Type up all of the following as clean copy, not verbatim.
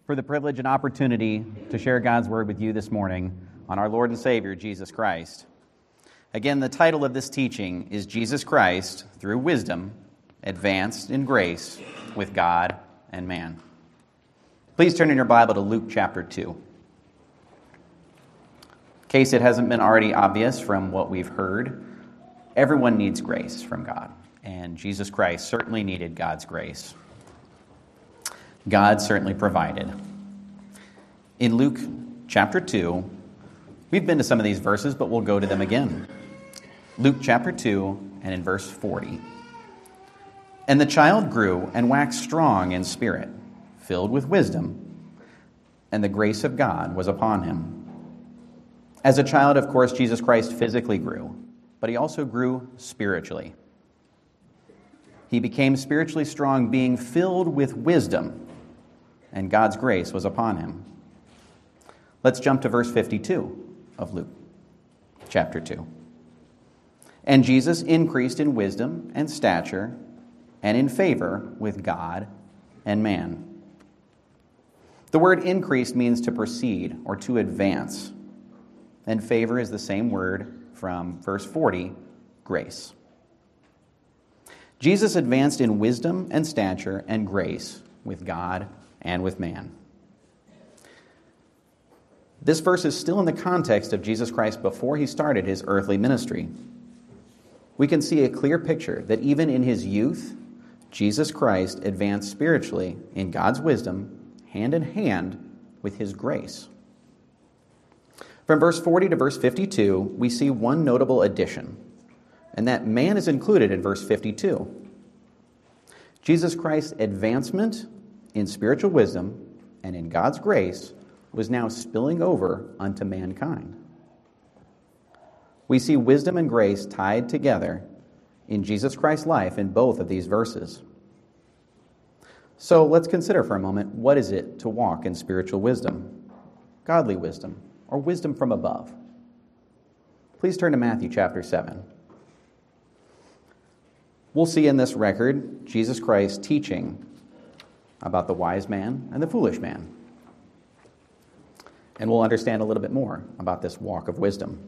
for the privilege and opportunity to share God's Word with you this morning on our Lord and Savior, Jesus Christ. Again, the title of this teaching is Jesus Christ, through wisdom, advanced in grace with God and man. Please turn in your Bible to Luke chapter 2. In case it hasn't been already obvious from what we've heard, everyone needs grace from God, and Jesus Christ certainly needed God's grace. God certainly provided. In Luke chapter 2, we've been to some of these verses, but we'll go to them again. Luke chapter 2 and in verse 40. And the child grew and waxed strong in spirit, filled with wisdom, and the grace of God was upon him. As a child, of course, Jesus Christ physically grew, but he also grew spiritually. He became spiritually strong, being filled with wisdom, and God's grace was upon him. Let's jump to verse 52 of Luke chapter 2. And Jesus increased in wisdom and stature and in favor with God and man. The word increased means to proceed or to advance. And favor is the same word from verse 40, grace. Jesus advanced in wisdom and stature and grace with God and with man. This verse is still in the context of Jesus Christ before he started his earthly ministry. We can see a clear picture that even in his youth, Jesus Christ advanced spiritually in God's wisdom, hand in hand with his grace. From verse 40 to verse 52, we see one notable addition, and that man is included in verse 52. Jesus Christ's advancement in spiritual wisdom and in God's grace was now spilling over unto mankind. We see wisdom and grace tied together in Jesus Christ's life in both of these verses. So let's consider for a moment, what is it to walk in spiritual wisdom, godly wisdom, or wisdom from above? Please turn to Matthew chapter 7. We'll see in this record Jesus Christ teaching about the wise man and the foolish man. And we'll understand a little bit more about this walk of wisdom.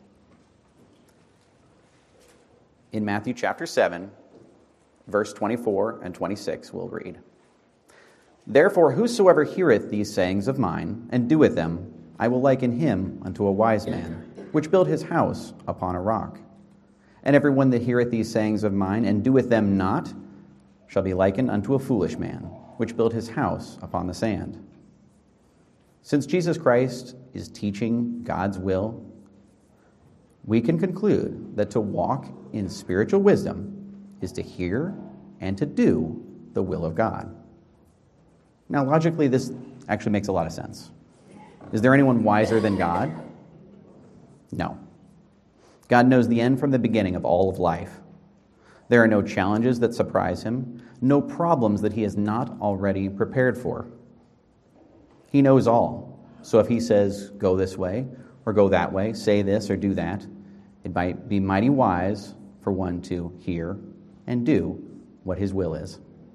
In Matthew chapter 7, verse 24 and 26, we'll read, Therefore, whosoever heareth these sayings of mine, and doeth them, I will liken him unto a wise man, which built his house upon a rock. And every one that heareth these sayings of mine, and doeth them not, shall be likened unto a foolish man, which built his house upon the sand. Since Jesus Christ is teaching God's will, we can conclude that to walk in spiritual wisdom is to hear and to do the will of God. Now, logically, this actually makes a lot of sense. Is there anyone wiser than God? No. God knows the end from the beginning of all of life. There are no challenges that surprise him, no problems that he has not already prepared for. He knows all. So if he says, go this way or go that way, say this or do that, it might be mighty wise for one to hear and do what his will is.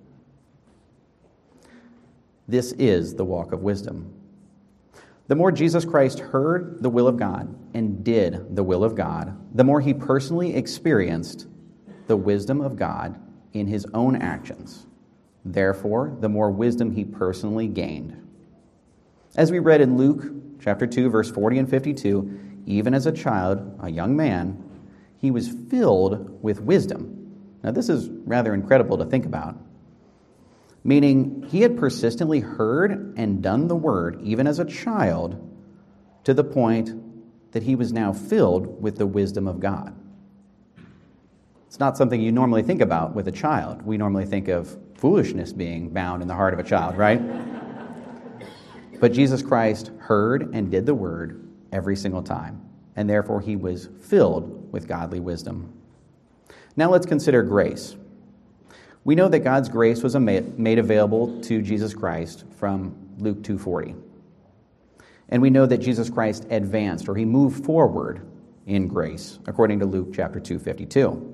This is the walk of wisdom. The more Jesus Christ heard the will of God and did the will of God, the more he personally experienced the wisdom of God in his own actions. Therefore, the more wisdom he personally gained. As we read in Luke chapter 2, verse 40 and 52, even as a child, a young man, he was filled with wisdom. Now, this is rather incredible to think about. Meaning, he had persistently heard and done the word, even as a child, to the point that he was now filled with the wisdom of God. It's not something you normally think about with a child. We normally think of foolishness being bound in the heart of a child, right? But Jesus Christ heard and did the word every single time, and therefore he was filled with godly wisdom. Now let's consider grace. We know that God's grace was made available to Jesus Christ from Luke 2:40. And we know that Jesus Christ advanced, or he moved forward in grace, according to Luke chapter 2:52.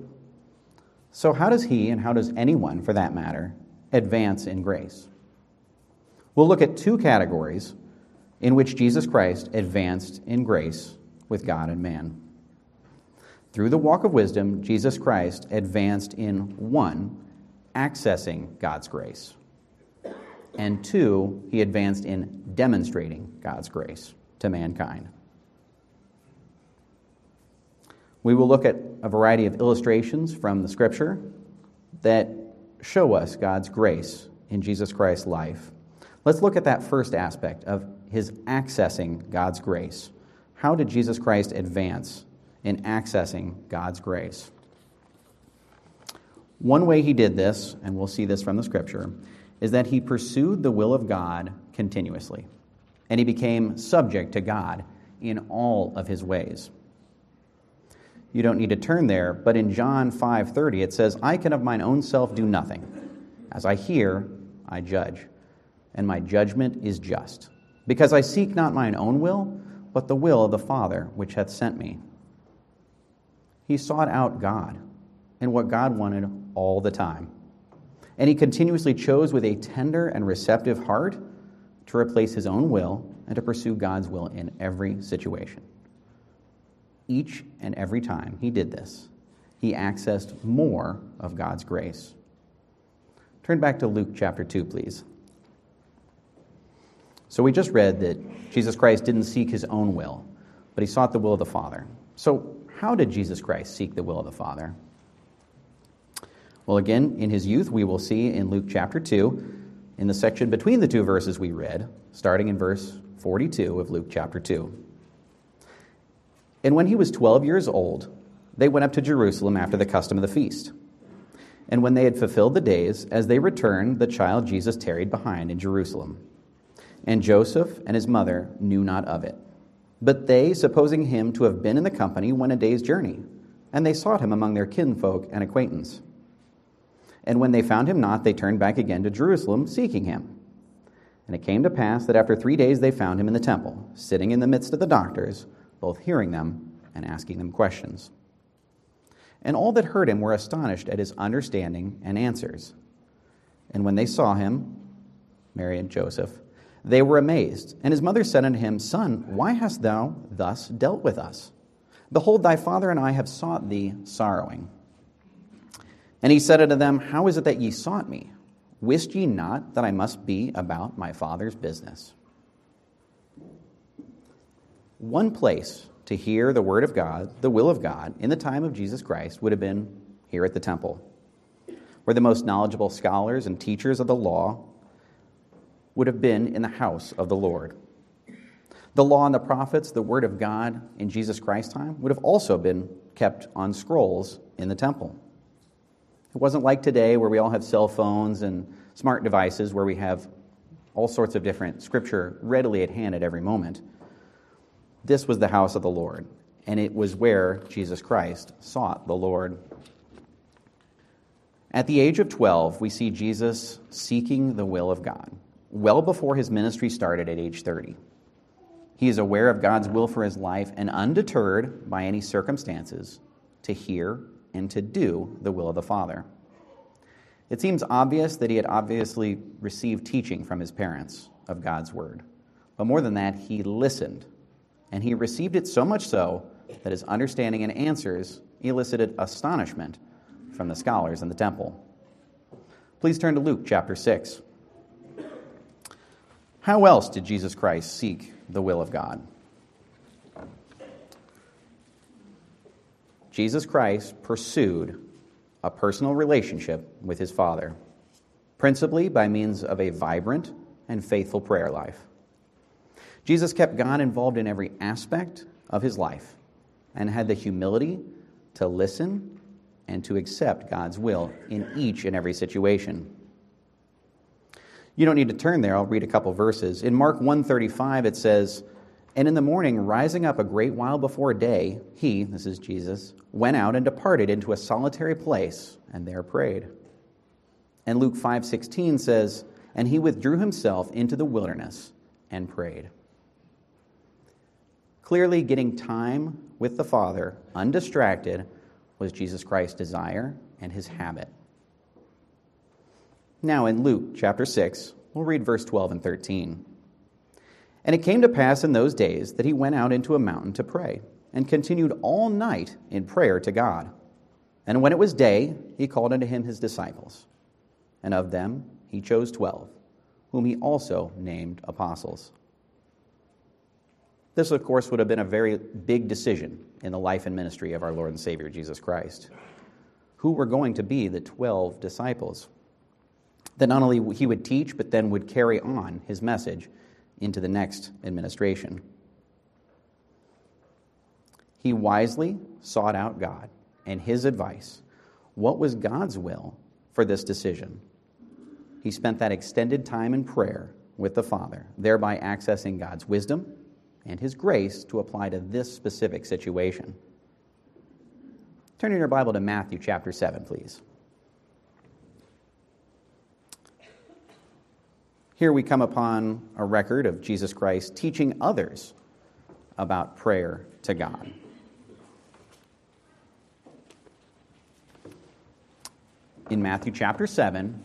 So how does he, and how does anyone, for that matter, advance in grace? We'll look at two categories in which Jesus Christ advanced in grace with God and man. Through the walk of wisdom, Jesus Christ advanced in 1, accessing God's grace, and 2, he advanced in demonstrating God's grace to mankind. We will look at a variety of illustrations from the Scripture that show us God's grace in Jesus Christ's life. Let's look at that first aspect of his accessing God's grace. How did Jesus Christ advance in accessing God's grace? One way he did this, and we'll see this from the Scripture, is that he pursued the will of God continuously, and he became subject to God in all of his ways. You don't need to turn there, but in John 5:30 it says, "I can of mine own self do nothing. As I hear, I judge, and my judgment is just, because I seek not mine own will, but the will of the Father which hath sent me." He sought out God and what God wanted all the time. And he continuously chose with a tender and receptive heart to replace his own will and to pursue God's will in every situation. Each and every time he did this, he accessed more of God's grace. Turn back to Luke chapter 2, please. So we just read that Jesus Christ didn't seek his own will, but he sought the will of the Father. So how did Jesus Christ seek the will of the Father? Well, again, in his youth, we will see in Luke chapter 2, in the section between the two verses we read, starting in verse 42 of Luke chapter 2. "And when he was 12 years old, they went up to Jerusalem after the custom of the feast. And when they had fulfilled the days, as they returned, the child Jesus tarried behind in Jerusalem. And Joseph and his mother knew not of it. But they, supposing him to have been in the company, went a day's journey, and they sought him among their kinfolk and acquaintance. And when they found him not, they turned back again to Jerusalem, seeking him. And it came to pass that after 3 days they found him in the temple, sitting in the midst of the doctors, both hearing them and asking them questions. And all that heard him were astonished at his understanding and answers. And when they saw him, Mary and Joseph, they were amazed. And his mother said unto him, Son, why hast thou thus dealt with us? Behold, thy father and I have sought thee sorrowing. And he said unto them, How is it that ye sought me? Wist ye not that I must be about my Father's business? One place to hear the word of God, the will of God, in the time of Jesus Christ would have been here at the temple, where the most knowledgeable scholars and teachers of the law would have been in the house of the Lord. The law and the prophets, the word of God in Jesus Christ's time, would have also been kept on scrolls in the temple. It wasn't like today where we all have cell phones and smart devices where we have all sorts of different scripture readily at hand at every moment. This was the house of the Lord, and it was where Jesus Christ sought the Lord. At the age of 12, we see Jesus seeking the will of God, well before his ministry started at age 30. He is aware of God's will for his life and undeterred by any circumstances to hear and to do the will of the Father. It seems obvious that he had obviously received teaching from his parents of God's word. But more than that, he listened. And he received it so much so that his understanding and answers elicited astonishment from the scholars in the temple. Please turn to Luke chapter 6. How else did Jesus Christ seek the will of God? Jesus Christ pursued a personal relationship with his Father, principally by means of a vibrant and faithful prayer life. Jesus kept God involved in every aspect of his life and had the humility to listen and to accept God's will in each and every situation. You don't need to turn there. I'll read a couple verses. In Mark 1:35 it says, And in the morning, rising up a great while before day, he, this is Jesus, went out and departed into a solitary place, and there prayed. And Luke 5:16 says, And he withdrew himself into the wilderness and prayed. Clearly, getting time with the Father, undistracted, was Jesus Christ's desire and his habit. Now in Luke chapter 6, We'll read verse 12 and 13. And it came to pass in those days that he went out into a mountain to pray, and continued all night in prayer to God. And when it was day, he called unto him his disciples. And of them he chose 12, whom he also named apostles. This, of course, would have been a very big decision in the life and ministry of our Lord and Savior, Jesus Christ. Who were going to be the 12 disciples that not only he would teach, but then would carry on his message into the next administration. He wisely sought out God and his advice. What was God's will for this decision? He spent that extended time in prayer with the Father, thereby accessing God's wisdom and his grace to apply to this specific situation. Turn in your Bible to Matthew chapter 7, please. Here we come upon a record of Jesus Christ teaching others about prayer to God. In Matthew chapter 7,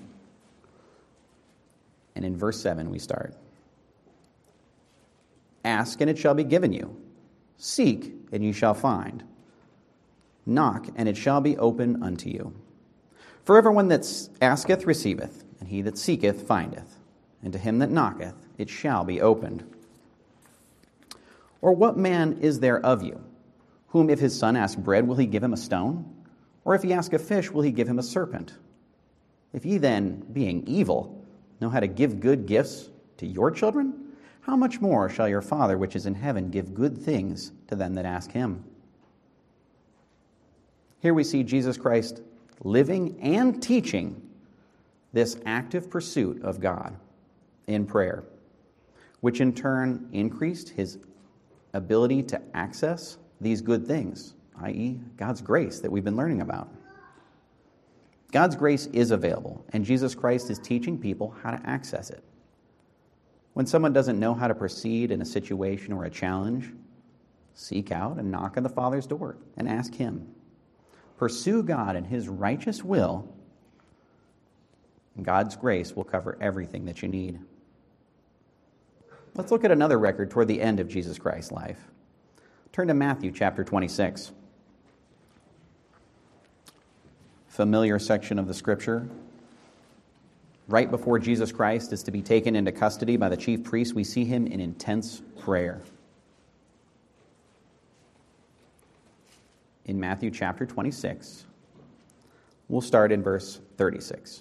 and in verse 7 we start. Ask, and it shall be given you. Seek, and ye shall find. Knock, and it shall be opened unto you. For everyone that asketh receiveth, and he that seeketh findeth. And to him that knocketh, it shall be opened. Or what man is there of you, whom if his son ask bread, will he give him a stone? Or if he ask a fish, will he give him a serpent? If ye then, being evil, know how to give good gifts to your children, how much more shall your Father which is in heaven give good things to them that ask him? Here we see Jesus Christ living and teaching this active pursuit of God in prayer, which in turn increased his ability to access these good things, i.e., God's grace that we've been learning about. God's grace is available, and Jesus Christ is teaching people how to access it. When someone doesn't know how to proceed in a situation or a challenge, seek out and knock on the Father's door and ask him. Pursue God and his righteous will, and God's grace will cover everything that you need. Let's look at another record toward the end of Jesus Christ's life. Turn to Matthew chapter 26. Familiar section of the scripture. Right before Jesus Christ is to be taken into custody by the chief priests, we see him in intense prayer. In Matthew chapter 26, we'll start in verse 36.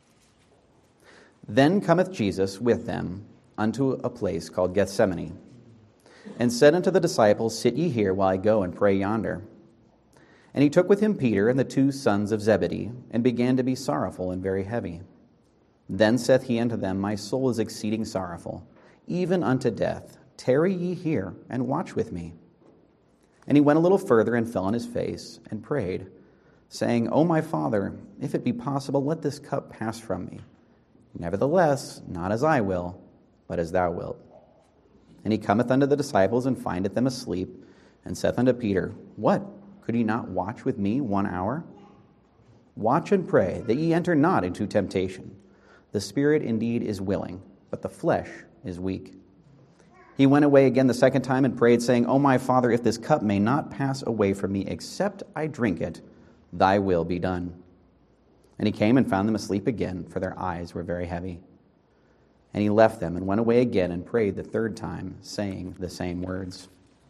Then cometh Jesus with them unto a place called Gethsemane, and said unto the disciples, Sit ye here while I go and pray yonder. And he took with him Peter and the 2 sons of Zebedee, and began to be sorrowful and very heavy. Then saith he unto them, My soul is exceeding sorrowful, even unto death. Tarry ye here, and watch with me. And he went a little further, and fell on his face, and prayed, saying, O my Father, if it be possible, let this cup pass from me. Nevertheless, not as I will, but as thou wilt. And he cometh unto the disciples, and findeth them asleep, and saith unto Peter, What? Could ye not watch with me 1 hour? Watch and pray, that ye enter not into temptation. The spirit indeed is willing, but the flesh is weak. He went away again the second time, and prayed, saying, O my Father, if this cup may not pass away from me, except I drink it, thy will be done. And he came and found them asleep again, for their eyes were very heavy. And he left them, and went away again, and prayed the third time, saying the same words.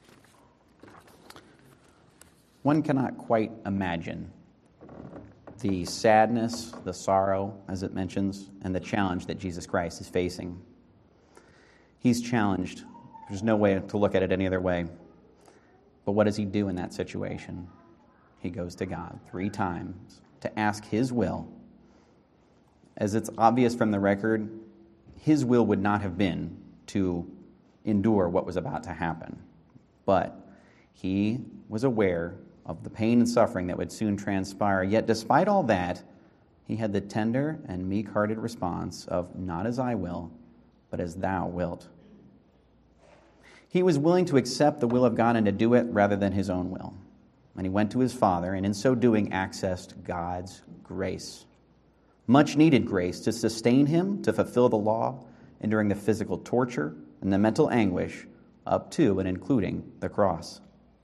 One cannot quite imagine the sadness, the sorrow, as it mentions, and the challenge that Jesus Christ is facing. He's challenged. There's no way to look at it any other way. But what does he do in that situation? He goes to God 3 times to ask his will. As it's obvious from the record, his will would not have been to endure what was about to happen. But he was aware of the pain and suffering that would soon transpire. Yet despite all that, he had the tender and meek-hearted response of, Not as I will, but as thou wilt. He was willing to accept the will of God and to do it rather than his own will. And he went to his Father, and in so doing accessed God's grace. much needed grace to sustain him to fulfill the law, enduring the physical torture and the mental anguish up to and including the cross.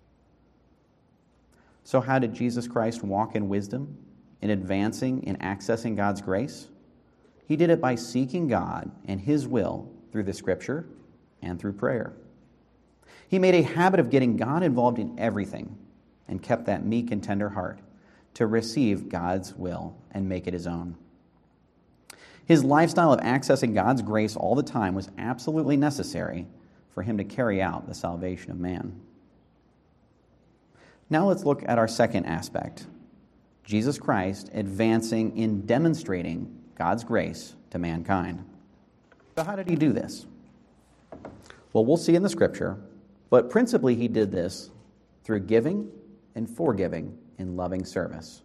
So how did Jesus Christ walk in wisdom, in advancing and accessing God's grace? He did it by seeking God and his will through the Scripture and through prayer. He made a habit of getting God involved in everything and kept that meek and tender heart to receive God's will and make it his own. His lifestyle of accessing God's grace all the time was absolutely necessary for him to carry out the salvation of man. Now let's look at our second aspect, Jesus Christ advancing in demonstrating God's grace to mankind. So how did he do this? Well, we'll see in the Scripture, but principally he did this through giving and forgiving in loving service.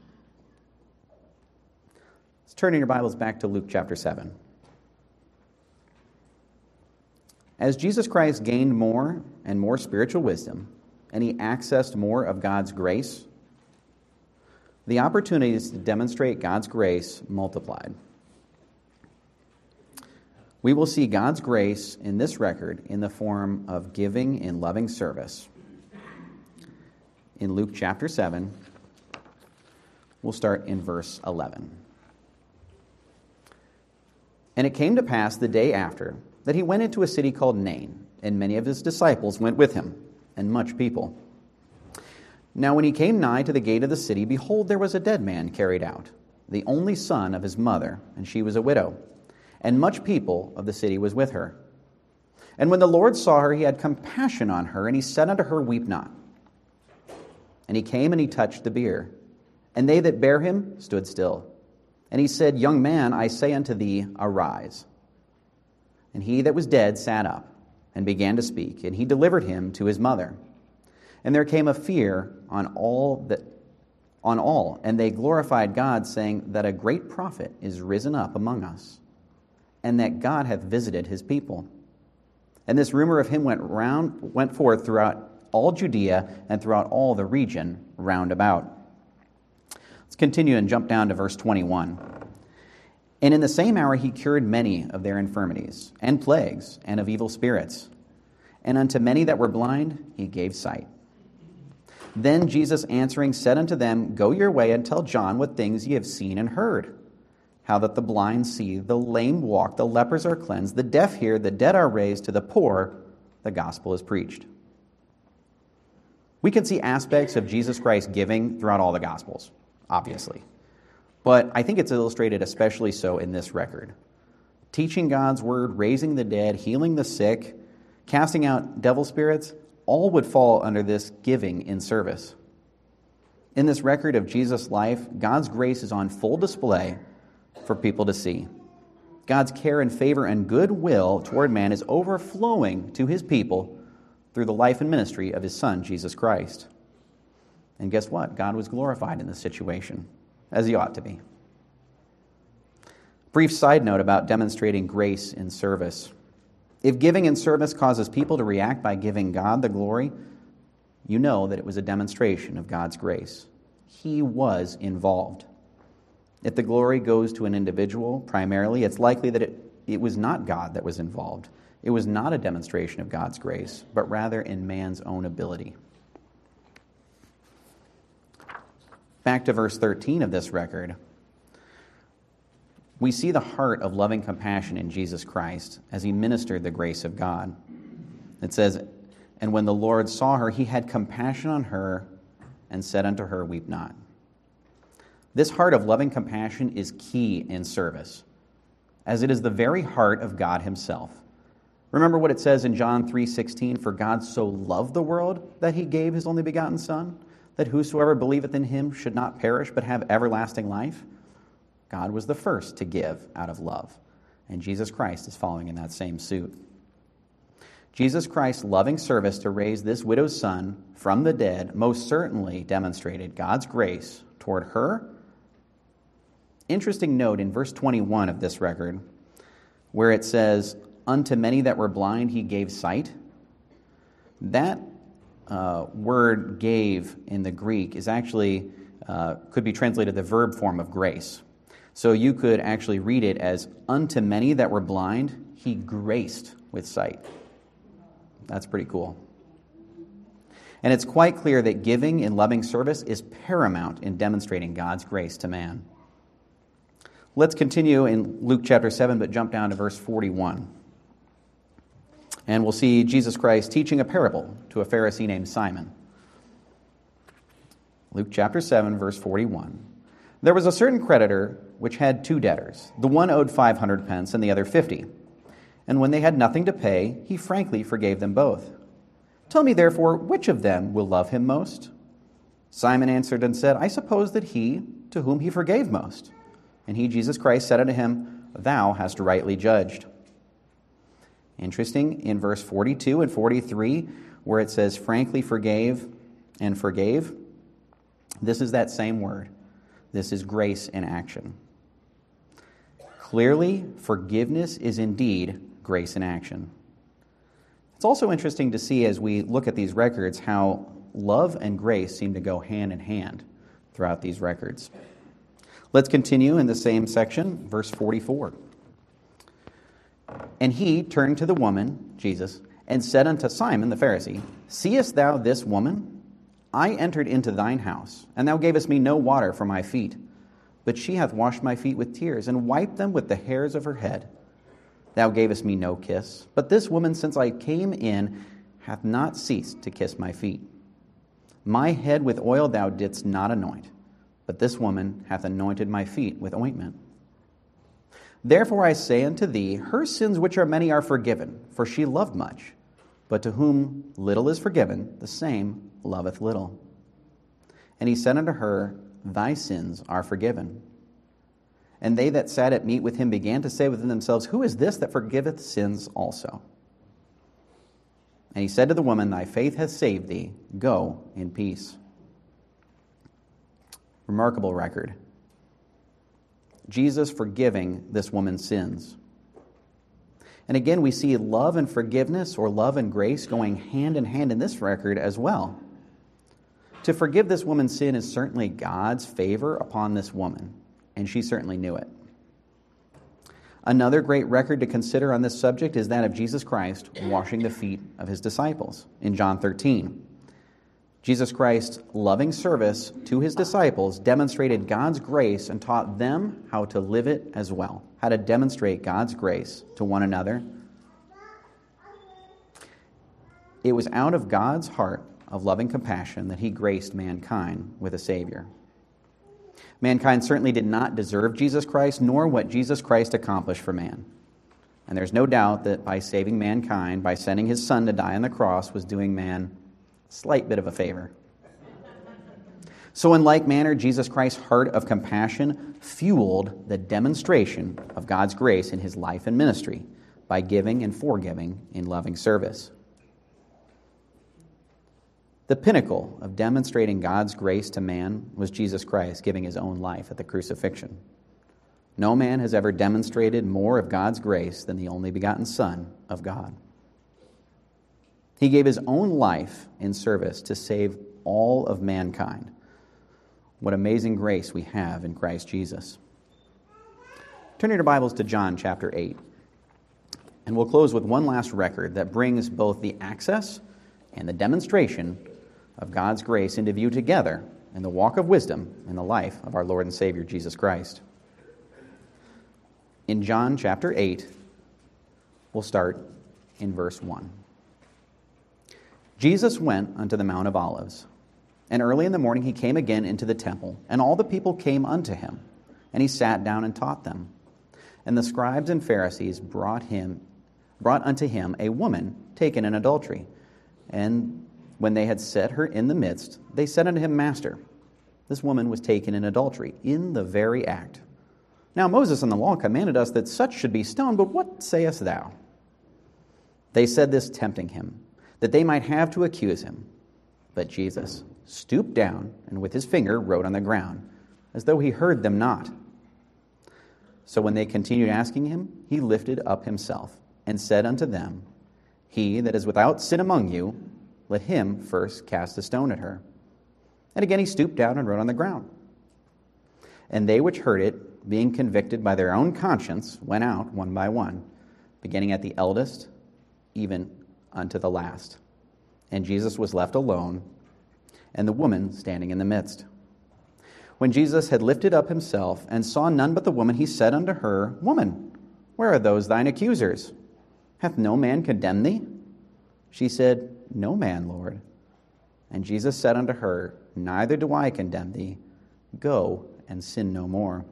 Let's turn in your Bibles back to Luke chapter 7. As Jesus Christ gained more and more spiritual wisdom, and he accessed more of God's grace, the opportunities to demonstrate God's grace multiplied. We will see God's grace in this record in the form of giving in loving service. In Luke chapter 7, we'll start in verse 11. And it came to pass the day after that he went into a city called Nain, and many of his disciples went with him, and much people. Now when he came nigh to the gate of the city, behold, there was a dead man carried out, the only son of his mother, and she was a widow, and much people of the city was with her. And when the Lord saw her, he had compassion on her, and he said unto her, Weep not. And he came and he touched the bier, and they that bare him stood still. And he said, Young man, I say unto thee, arise. And he that was dead sat up, and began to speak, and he delivered him to his mother. And there came a fear on all, and they glorified God, saying that a great prophet is risen up among us, and that God hath visited his people. And this rumor of him went forth throughout all Judea and throughout all the region round about. Let's continue and jump down to verse 21. And in the same hour he cured many of their infirmities and plagues and of evil spirits. And unto many that were blind he gave sight. Then Jesus answering said unto them, Go your way and tell John what things ye have seen and heard. How that the blind see, the lame walk, the lepers are cleansed, the deaf hear, the dead are raised, to the poor the gospel is preached. We can see aspects of Jesus Christ giving throughout all the Gospels, obviously. But I think it's illustrated especially so in this record. Teaching God's word, raising the dead, healing the sick, casting out devil spirits, all would fall under this giving in service. In this record of Jesus' life, God's grace is on full display for people to see. God's care and favor and goodwill toward man is overflowing to his people through the life and ministry of his Son, Jesus Christ. And guess what? God was glorified in this situation, as he ought to be. Brief side note about demonstrating grace in service. If giving in service causes people to react by giving God the glory, you know that it was a demonstration of God's grace. He was involved. If the glory goes to an individual primarily, it's likely that it was not God that was involved. It was not a demonstration of God's grace, but rather in man's own ability. Back to verse 13 of this record, we see the heart of loving compassion in Jesus Christ as he ministered the grace of God. It says, And when the Lord saw her, he had compassion on her and said unto her, Weep not. This heart of loving compassion is key in service, as it is the very heart of God himself. Remember what it says in John 3:16, For God so loved the world that he gave his only begotten Son, that whosoever believeth in him should not perish but have everlasting life. God was the first to give out of love, and Jesus Christ is following in that same suit. Jesus Christ's loving service to raise this widow's son from the dead most certainly demonstrated God's grace toward her. Interesting note in verse 21 of this record, where it says, Unto many that were blind he gave sight. That word gave in the Greek is actually, could be translated the verb form of grace. So you could actually read it as, unto many that were blind, he graced with sight. That's pretty cool. And it's quite clear that giving and loving service is paramount in demonstrating God's grace to man. Let's continue in Luke chapter 7, but jump down to verse 41. And we'll see Jesus Christ teaching a parable to a Pharisee named Simon. Luke chapter 7, verse 41. There was a certain creditor which had 2 debtors. The one owed 500 pence and the other 50. And when they had nothing to pay, he frankly forgave them both. Tell me therefore, which of them will love him most? Simon answered and said, I suppose that he to whom he forgave most. And he, Jesus Christ, said unto him, Thou hast rightly judged. Interesting, in verse 42 and 43, where it says, frankly forgave and forgave, this is that same word. This is grace in action. Clearly, forgiveness is indeed grace in action. It's also interesting to see as we look at these records how love and grace seem to go hand in hand throughout these records. Let's continue in the same section, verse 44. And he turned to the woman, Jesus, and said unto Simon the Pharisee, Seest thou this woman? I entered into thine house, and thou gavest me no water for my feet, but she hath washed my feet with tears, and wiped them with the hairs of her head. Thou gavest me no kiss, but this woman, since I came in, hath not ceased to kiss my feet. My head with oil thou didst not anoint, but this woman hath anointed my feet with ointment. Therefore I say unto thee, her sins which are many are forgiven, for she loved much. But to whom little is forgiven, the same loveth little. And he said unto her, Thy sins are forgiven. And they that sat at meat with him began to say within themselves, Who is this that forgiveth sins also? And he said to the woman, Thy faith hath saved thee. Go in peace. Remarkable record. Jesus forgiving this woman's sins. And again, we see love and forgiveness, or love and grace, going hand in hand in this record as well. To forgive this woman's sin is certainly God's favor upon this woman, and she certainly knew it. Another great record to consider on this subject is that of Jesus Christ washing the feet of his disciples in John 13. Jesus Christ's loving service to his disciples demonstrated God's grace and taught them how to live it as well, how to demonstrate God's grace to one another. It was out of God's heart of loving compassion that he graced mankind with a Savior. Mankind certainly did not deserve Jesus Christ, nor what Jesus Christ accomplished for man. And there's no doubt that by saving mankind, by sending his Son to die on the cross, was doing man a slight bit of a favor. So in like manner, Jesus Christ's heart of compassion fueled the demonstration of God's grace in his life and ministry by giving and forgiving in loving service. The pinnacle of demonstrating God's grace to man was Jesus Christ giving his own life at the crucifixion. No man has ever demonstrated more of God's grace than the only begotten Son of God. He gave his own life in service to save all of mankind. What amazing grace we have in Christ Jesus. Turn your Bibles to John chapter 8. And we'll close with one last record that brings both the access and the demonstration of God's grace into view together in the walk of wisdom in the life of our Lord and Savior Jesus Christ. In John chapter 8, we'll start in verse 1. Jesus went unto the Mount of Olives, and early in the morning he came again into the temple, and all the people came unto him, and he sat down and taught them. And the scribes and Pharisees brought unto him a woman taken in adultery, and when they had set her in the midst, they said unto him, Master, this woman was taken in adultery, in the very act. Now Moses in the law commanded us that such should be stoned, but what sayest thou? They said this, tempting him, that they might have to accuse him. But Jesus stooped down, and with his finger wrote on the ground, as though he heard them not. So when they continued asking him, he lifted up himself, and said unto them, He that is without sin among you, let him first cast a stone at her. And again he stooped down and wrote on the ground. And they which heard it being convicted by their own conscience, went out one by one, beginning at the eldest, even unto the last. And Jesus was left alone, and the woman standing in the midst. When Jesus had lifted up himself and saw none but the woman, he said unto her, Woman, where are those thine accusers? Hath no man condemned thee? She said, No man, Lord. And Jesus said unto her, Neither do I condemn thee. Go and sin no more.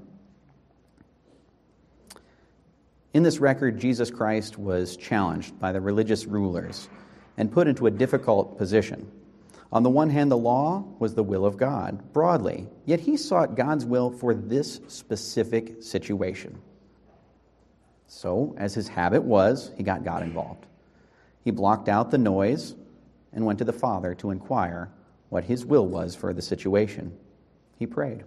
In this record, Jesus Christ was challenged by the religious rulers and put into a difficult position. On the one hand, the law was the will of God, broadly, yet he sought God's will for this specific situation. So, as his habit was, he got God involved. He blocked out the noise and went to the Father to inquire what his will was for the situation. He prayed.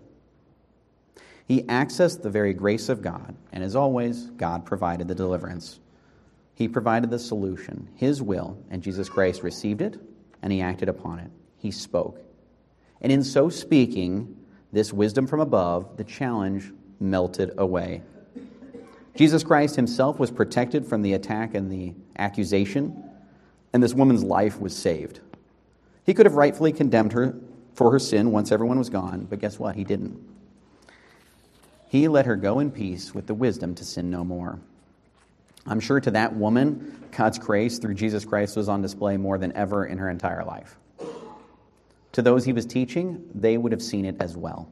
He accessed the very grace of God, and as always, God provided the deliverance. He provided the solution, his will, and Jesus Christ received it, and he acted upon it. He spoke. And in so speaking, this wisdom from above, the challenge melted away. Jesus Christ himself was protected from the attack and the accusation, and this woman's life was saved. He could have rightfully condemned her for her sin once everyone was gone, but guess what? He didn't. He let her go in peace with the wisdom to sin no more. I'm sure to that woman, God's grace through Jesus Christ was on display more than ever in her entire life. To those he was teaching, they would have seen it as well.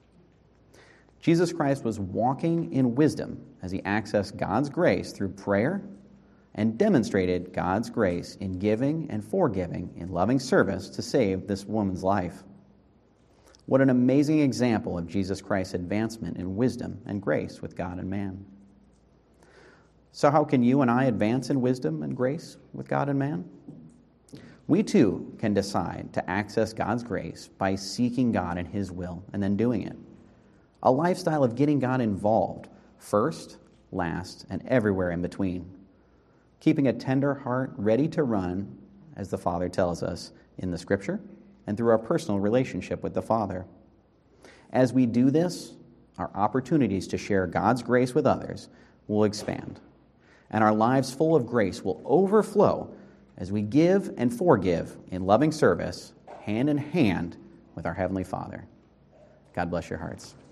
Jesus Christ was walking in wisdom as he accessed God's grace through prayer and demonstrated God's grace in giving and forgiving in loving service to save this woman's life. What an amazing example of Jesus Christ's advancement in wisdom and grace with God and man. So how can you and I advance in wisdom and grace with God and man? We too can decide to access God's grace by seeking God and his will and then doing it. A lifestyle of getting God involved first, last, and everywhere in between. Keeping a tender heart ready to run, as the Father tells us in the Scripture, and through our personal relationship with the Father. As we do this, our opportunities to share God's grace with others will expand, and our lives full of grace will overflow as we give and forgive in loving service, hand in hand with our Heavenly Father. God bless your hearts.